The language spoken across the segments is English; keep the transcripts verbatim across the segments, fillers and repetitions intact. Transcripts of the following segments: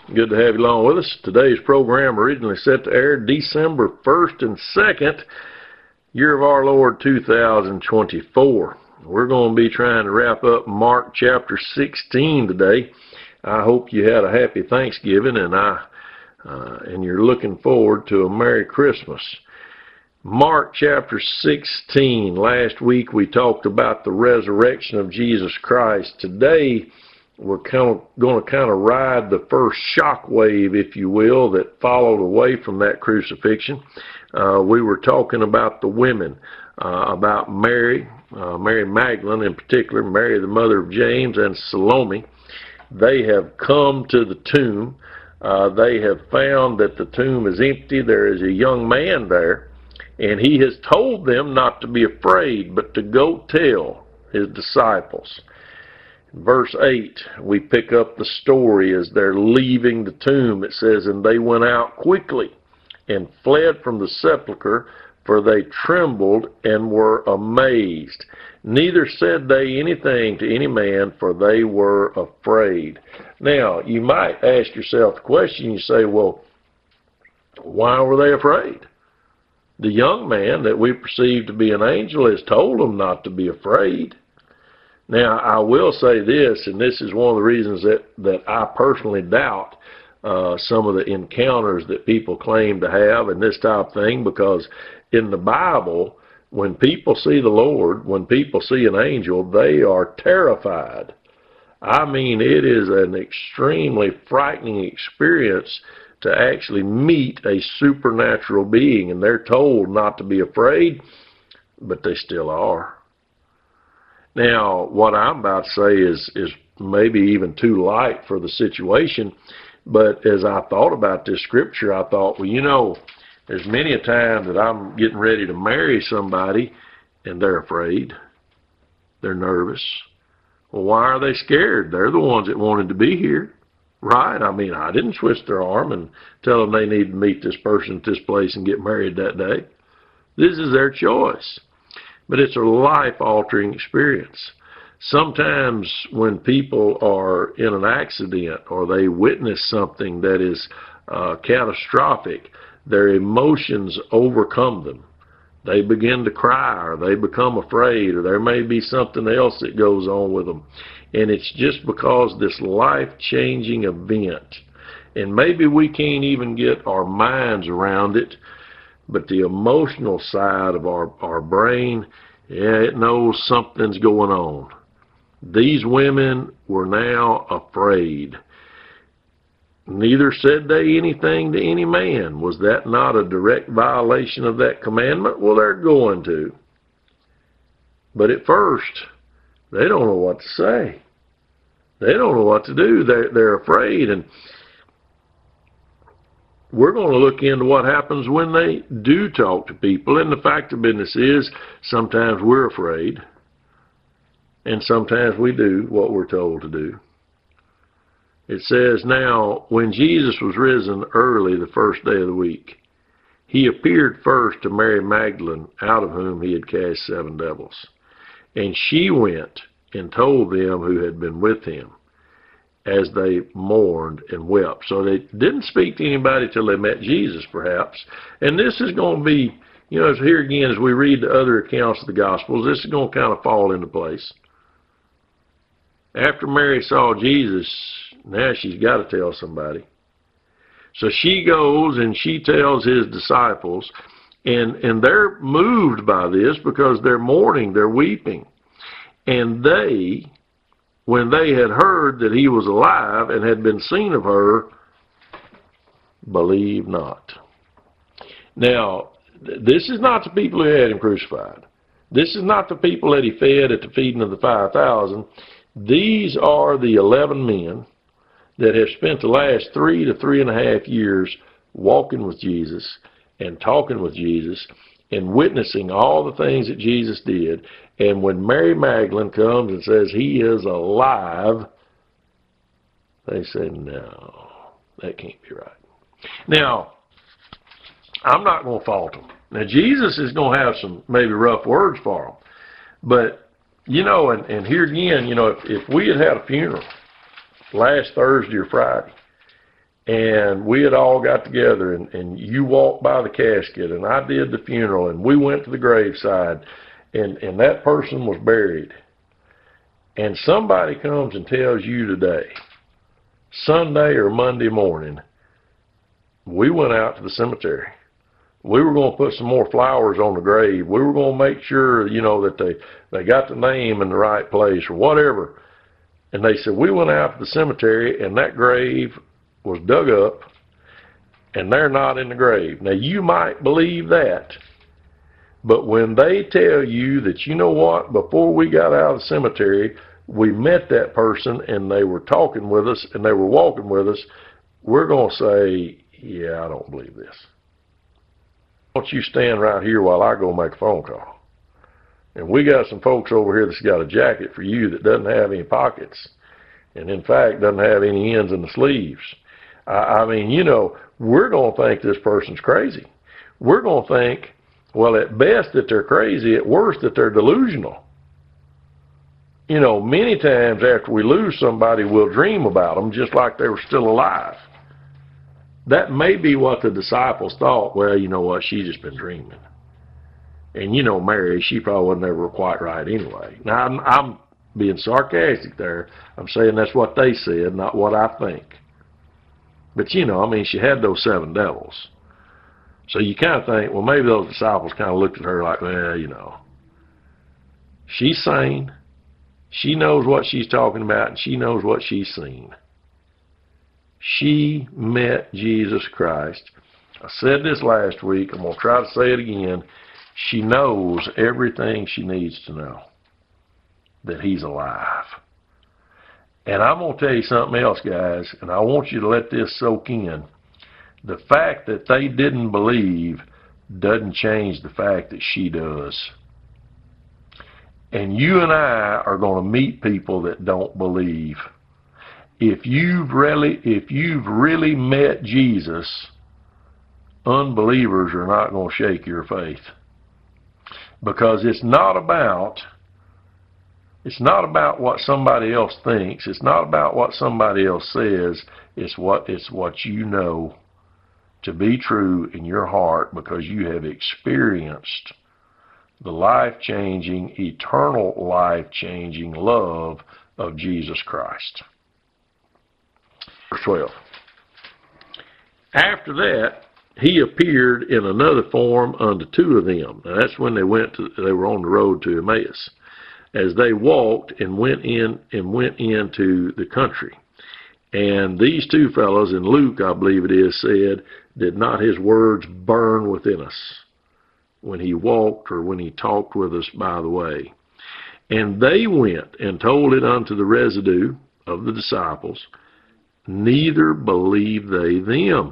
Good to have you along with us. Today's program originally set to air December first and second, year of our Lord two thousand twenty-four. We're going to be trying to wrap up Mark chapter sixteen today. I hope you had a happy Thanksgiving and I uh, and you're looking forward to a Merry Christmas. Mark chapter sixteen. Last week we talked about the resurrection of Jesus Christ. Today we're kind of going to kind of ride the first shock wave, if you will, that followed away from that crucifixion. Uh, we were talking about the women, uh, about Mary, uh, Mary Magdalene in particular, Mary the mother of James, and Salome. They have come to the tomb. Uh, they have found that the tomb is empty. There is a young man there, and he has told them not to be afraid, but to go tell his disciples. Verse eight, we pick up the story as they're leaving the tomb. It says, "And they went out quickly and fled from the sepulchre, for they trembled and were amazed. Neither said they anything to any man, for they were afraid." Now, you might ask yourself the question, you say, well, why were they afraid? The young man that we perceive to be an angel has told them not to be afraid. Now, I will say this, and this is one of the reasons that, that I personally doubt uh, some of the encounters that people claim to have and this type of thing, because in the Bible, when people see the Lord, when people see an angel, they are terrified. I mean, it is an extremely frightening experience to actually meet a supernatural being, and they're told not to be afraid, but they still are. Now, what I'm about to say is, is maybe even too light for the situation, but as I thought about this scripture, I thought, well, you know, there's many a time that I'm getting ready to marry somebody and they're afraid. They're nervous. Well, why are they scared? They're the ones that wanted to be here, right? I mean, I didn't twist their arm and tell them they need to meet this person at this place and get married that day. This is their choice. But it's a life-altering experience. Sometimes when people are in an accident or they witness something that is uh, catastrophic, their emotions overcome them. They begin to cry, or they become afraid, or there may be something else that goes on with them. And it's just because this life-changing event, and maybe we can't even get our minds around it, but the emotional side of our, our brain, yeah, it knows something's going on. These women were now afraid. Neither said they anything to any man. Was that not a direct violation of that commandment? Well, they're going to. But at first, they don't know what to say. They don't know what to do. They're, they're afraid. And we're going to look into what happens when they do talk to people. And the fact of business is, sometimes we're afraid. And sometimes we do what we're told to do. It says, "Now, when Jesus was risen early the first day of the week, he appeared first to Mary Magdalene, out of whom he had cast seven devils. And she went and told them who had been with him, as they mourned and wept." So they didn't speak to anybody till they met Jesus, perhaps. And this is going to be, you know, as here again, as we read the other accounts of the Gospels, this is going to kind of fall into place. After Mary saw Jesus, now she's got to tell somebody. So she goes and she tells his disciples, and, and they're moved by this because they're mourning, they're weeping. And they, when they had heard that he was alive and had been seen of her, believed not. Now, this is not the people who had him crucified. This is not the people that he fed at the feeding of the five thousand. These are the eleven men that have spent the last three to three and a half years walking with Jesus and talking with Jesus and witnessing all the things that Jesus did. And when Mary Magdalene comes and says he is alive, they say, no, that can't be right. Now, I'm not going to fault them. Now, Jesus is going to have some maybe rough words for them. But, you know, and, and here again, you know, if, if we had had a funeral last Thursday or Friday, and we had all got together, and, and you walked by the casket, and I did the funeral, and we went to the graveside, and, and that person was buried, and somebody comes and tells you today, Sunday or Monday morning, we went out to the cemetery. We were going to put some more flowers on the grave. We were going to make sure, you know, that they, they got the name in the right place or whatever. And they said, we went out to the cemetery, and that grave was dug up, and they're not in the grave. Now, you might believe that, but when they tell you that, you know what, before we got out of the cemetery, we met that person, and they were talking with us, and they were walking with us, we're going to say, yeah, I don't believe this. Why don't you stand right here while I go make a phone call? And we got some folks over here that's got a jacket for you that doesn't have any pockets, and in fact doesn't have any ends in the sleeves. I, I mean, you know, we're going to think this person's crazy. We're going to think, well, at best that they're crazy, at worst that they're delusional. You know, many times after we lose somebody, we'll dream about them just like they were still alive. That may be what the disciples thought. Well, you know what, she's just been dreaming. And you know, Mary, she probably wasn't ever quite right anyway. Now, I'm, I'm being sarcastic there. I'm saying that's what they said, not what I think. But you know, I mean, she had those seven devils. So you kind of think, well, maybe those disciples kind of looked at her like, well, you know, she's sane. She knows what she's talking about, and she knows what she's seen. She met Jesus Christ. I said this last week. I'm going to try to say it again. She knows everything she needs to know, that he's alive. And I'm going to tell you something else, guys, and I want you to let this soak in. The fact that they didn't believe doesn't change the fact that she does. And you and I are going to meet people that don't believe. If you've really, if you've really met Jesus, unbelievers are not going to shake your faith. Because it's not about, it's not about what somebody else thinks. It's not about what somebody else says. It's what, it's what you know to be true in your heart, because you have experienced the life-changing, eternal life-changing love of Jesus Christ. Verse twelve. After that, he appeared in another form unto two of them. Now that's when they went to, they were on the road to Emmaus, as they walked and went in and went into the country. And these two fellows, in Luke, I believe it is, said, did not his words burn within us when he walked or when he talked with us by the way? And they went and told it unto the residue of the disciples, neither believed they them.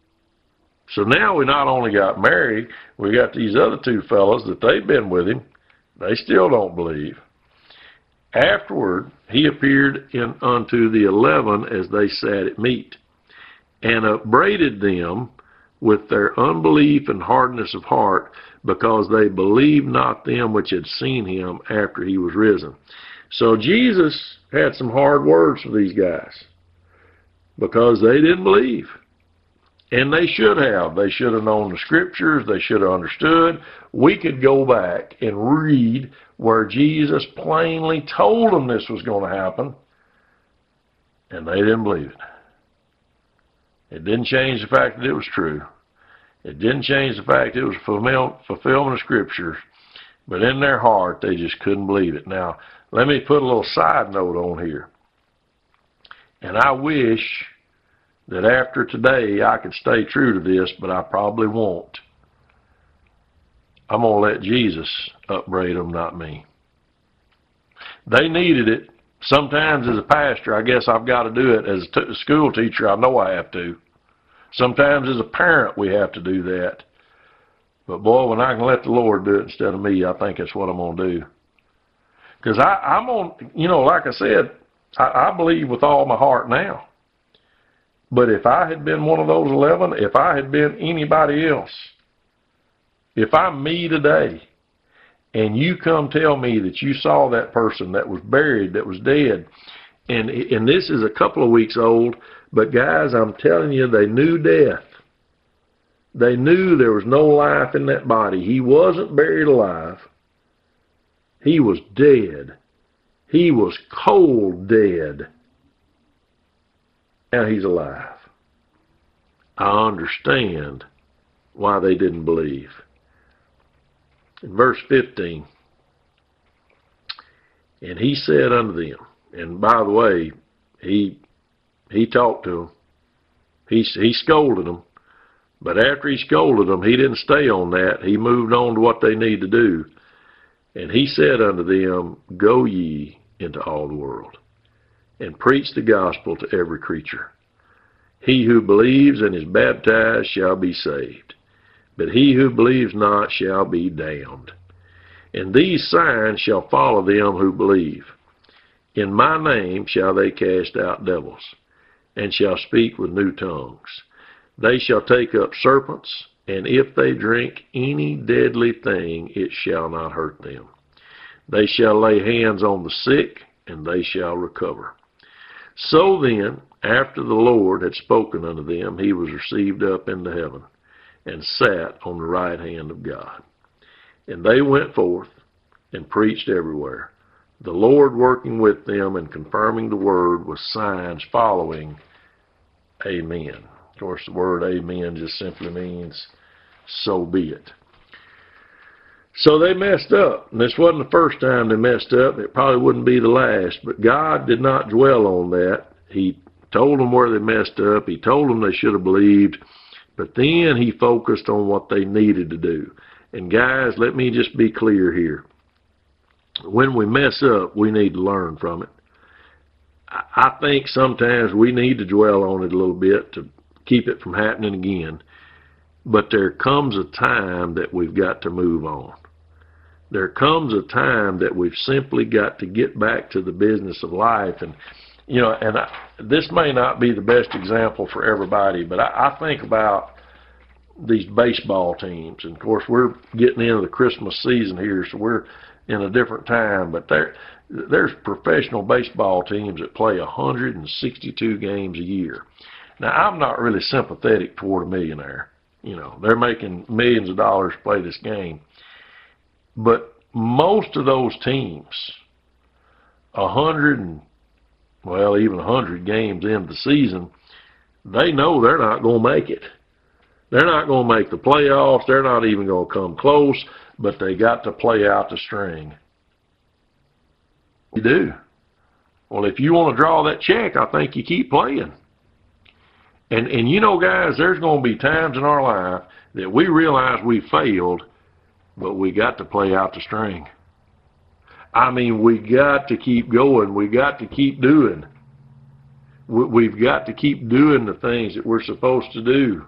So now we not only got Mary, we got these other two fellows that they've been with him. They still don't believe. Afterward, he appeared in, unto the eleven as they sat at meat, and upbraided them with their unbelief and hardness of heart, because they believed not them which had seen him after he was risen. So Jesus had some hard words for these guys, because they didn't believe. And they should have. They should have known the scriptures. They should have understood. We could go back and read where Jesus plainly told them this was going to happen, and they didn't believe it. It didn't change the fact that it was true. It didn't change the fact that it was fulfillment of scriptures. But in their heart, they just couldn't believe it. Now, let me put a little side note on here. And I wish that after today I could stay true to this, but I probably won't. I'm going to let Jesus upbraid them, not me. They needed it. Sometimes as a pastor, I guess I've got to do it. As a school teacher, I know I have to. Sometimes as a parent, we have to do that. But boy, when I can let the Lord do it instead of me, I think that's what I'm going to do. Because I'm on, you know, like I said, I, I believe with all my heart now. But if I had been one of those eleven, if I had been anybody else, if I'm me today, and you come tell me that you saw that person that was buried, that was dead, And, and this is a couple of weeks old, but guys, I'm telling you, they knew death. They knew there was no life in that body. He wasn't buried alive. He was dead. He was cold dead. Now he's alive. I understand why they didn't believe. In verse fifteen, and he said unto them, and by the way, he he talked to them. He, he scolded them. But after he scolded them, he didn't stay on that. He moved on to what they need to do. And he said unto them, Go ye into all the world, and preach the gospel to every creature. He who believes and is baptized shall be saved, but he who believes not shall be damned. And these signs shall follow them who believe. In my name shall they cast out devils, and shall speak with new tongues. They shall take up serpents, and if they drink any deadly thing, it shall not hurt them. They shall lay hands on the sick, and they shall recover. So then, after the Lord had spoken unto them, he was received up into heaven, and sat on the right hand of God. And they went forth, and preached everywhere, the Lord working with them, and confirming the word with signs following. Amen. Of course, the word amen just simply means, so be it. So they messed up. And this wasn't the first time they messed up. It probably wouldn't be the last. But God did not dwell on that. He told them where they messed up. He told them they should have believed. But then he focused on what they needed to do. And guys, let me just be clear here. When we mess up, we need to learn from it. I think sometimes we need to dwell on it a little bit to keep it from happening again. But there comes a time that we've got to move on. There comes a time that we've simply got to get back to the business of life. And, you know, and I, this may not be the best example for everybody, but I, I think about these baseball teams. And, of course, we're getting into the Christmas season here, so we're in a different time. But there, there's professional baseball teams that play one hundred sixty-two games a year. Now, I'm not really sympathetic toward a millionaire. You know, they're making millions of dollars to play this game. But most of those teams, a hundred and, well, even a hundred games into the season, they know they're not going to make it. They're not going to make the playoffs. They're not even going to come close, but they got to play out the string. You do. Well, if you want to draw that check, I think you keep playing. And, and you know, guys, there's going to be times in our life that we realize we failed, but we got to play out the string. I mean, we got to keep going. We got to keep doing. We, we've got to keep doing the things that we're supposed to do.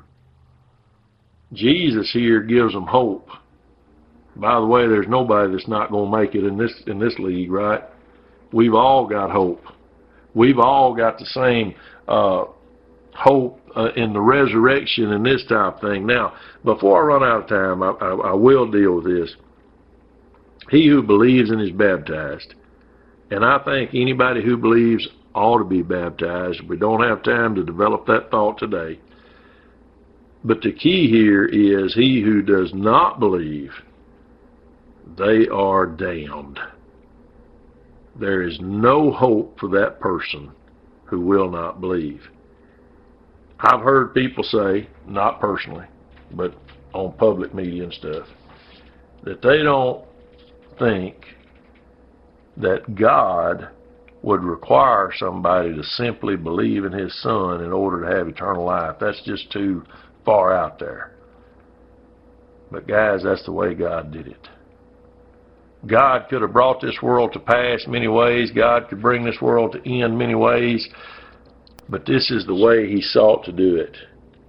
Jesus here gives them hope. By the way, there's nobody that's not going to make it in this in this league, right? We've all got hope. We've all got the same uh, hope uh, in the resurrection and this type of thing. Now, before I run out of time, I, I, I will deal with this. He who believes and is baptized, and I think anybody who believes ought to be baptized. We don't have time to develop that thought today. But the key here is he who does not believe, they are damned. There is no hope for that person who will not believe. I've heard people say, not personally, but on public media and stuff, that they don't think that God would require somebody to simply believe in his Son in order to have eternal life. That's just too far out there. But guys, that's the way God did it. God could have brought this world to pass many ways. God could bring this world to end many ways. But this is the way he sought to do it.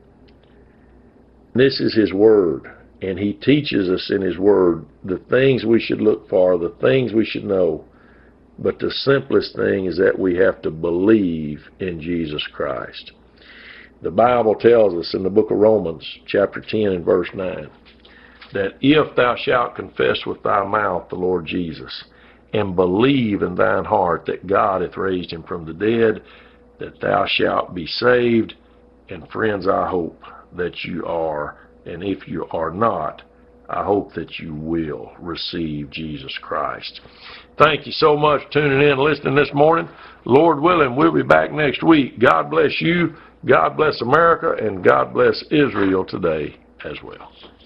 This is his word. And he teaches us in his word the things we should look for, the things we should know. But the simplest thing is that we have to believe in Jesus Christ. The Bible tells us in the book of Romans, chapter ten and verse nine, that if thou shalt confess with thy mouth the Lord Jesus, and believe in thine heart that God hath raised him from the dead, that thou shalt be saved. And friends, I hope that you are, and if you are not, I hope that you will receive Jesus Christ. Thank you so much for tuning in and listening this morning. Lord willing, we'll be back next week. God bless you, God bless America, and God bless Israel today as well.